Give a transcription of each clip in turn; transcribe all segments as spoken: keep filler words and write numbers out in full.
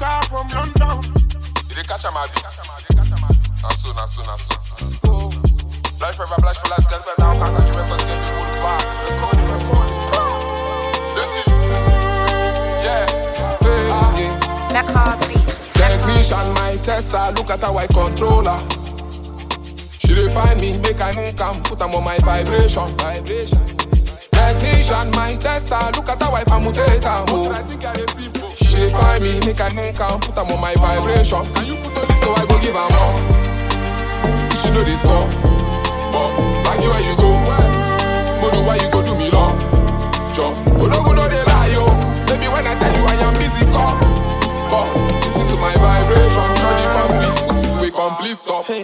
car from London. Did they catch a mabi? Naso, naso, naso. Flash forever, flash for life, just better. Can't catch you records, get me moved back. Recording, recording. Let's see. Yeah. Hey, ah, yeah. Technician, my tester, look at how I controller. She dey find me, make I come, put them on my vibration. Vibration. Technician, my tester, look at how I permutate her. She dey find me, make I come, put them on my vibration. Can you put on this so I go give her more? She know this stuff, but back you where you go. Modu, why you go do me long? Job, Odogo no dey lie yo. Baby, when I tell you I am busy, come. But listen to my vibration, turn it back, we we complete stop. Hey.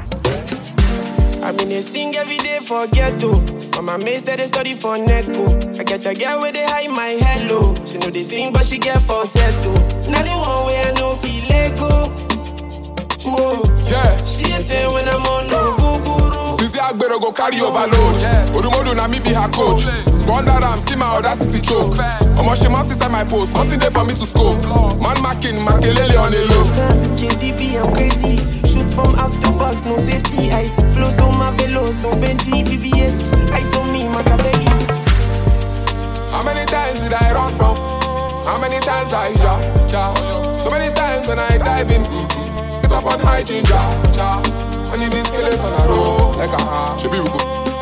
I mean, they sing every day for ghetto. Mama mates that they study for Neko. I get a girl where they hide my hello. She know they sing, but she get falsetto. Now the one way I know feel Lego. Whoa, yeah. She ain't tell when I'm on no guru. Sisi Agbero go carry overload. Odumodu na me be her coach. Squander am, see my audacity choke. Omo she mount inside my post, nothing there for me to scope. Man marking, Makelele on a low. K D B, I'm crazy. Shoot from out the box, no safety. I flow so my velos, no Benji, B V S. I saw me, Macabegi. How many times did I run from? How many times I ja, ja? So many times when I dive in, get up on hygiene, ja, ja. I need these killers on a roll, like a ha, she be good.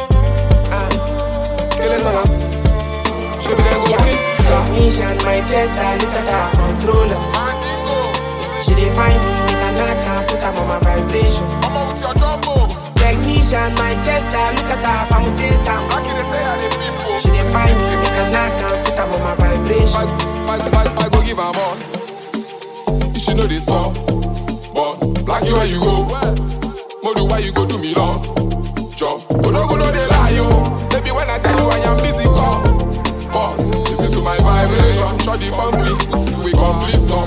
Killers on a, she be there go me. Technician, my tester, look at her controller. She dey find me, make a knock and put her on my vibration. Mama with your jumbo. Technician, my tester, look at her permutator. How can they say how they people? She dey find me, make a knock and put her on my vibration. I, I, I, I go give her more. She know this stuff, but like you where you go. Modu, why you go do me long? Job, Odogo no dey lie yo. Baby, when I tell you I am busy, come. But listen to my vibration, shut the bomb, we, we complete some.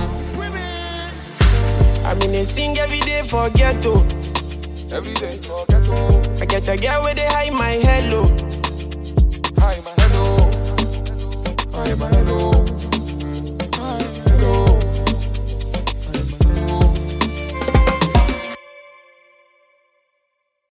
I mean, they sing every day for ghetto. Every day for ghetto. I get a girl where they hide my hello. Hi, my hello. Hi, my hello.